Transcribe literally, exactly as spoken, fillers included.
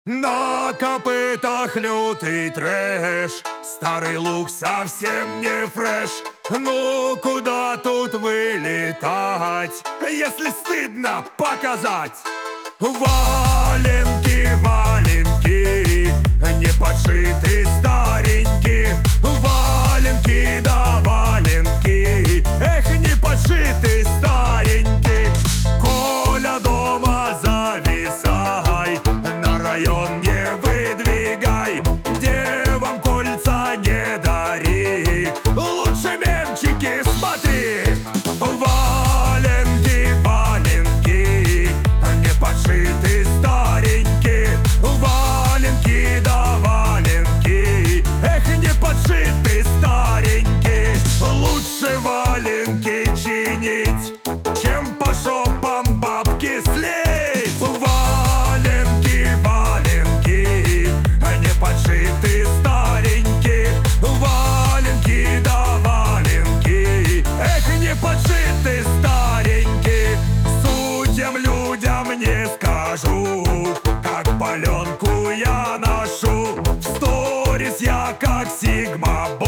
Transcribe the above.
На копытах лютый трэш, старый лук совсем не фреш. Ну куда тут вылетать, если стыдно показать? Валенки, валенки, не подшиты старенькие. Валенки да валенки, эх, не подшиты старенькие. Коля дома зависай, на район не выдвигай. Девам кольца не дари, лучше менчики смотри. Валенки, валенки, не подшиты старенькие. Валенки да валенки, эх, не подшиты старенькие. Лучше валенки чинить, чем по шопам бабки слить. Валенки, валенки, не подшиты старенькие. Валенки да валенки, эх, не подшиты старенькие. Судьям людям не скажу, как паленку я ношу. В сторис я как сигма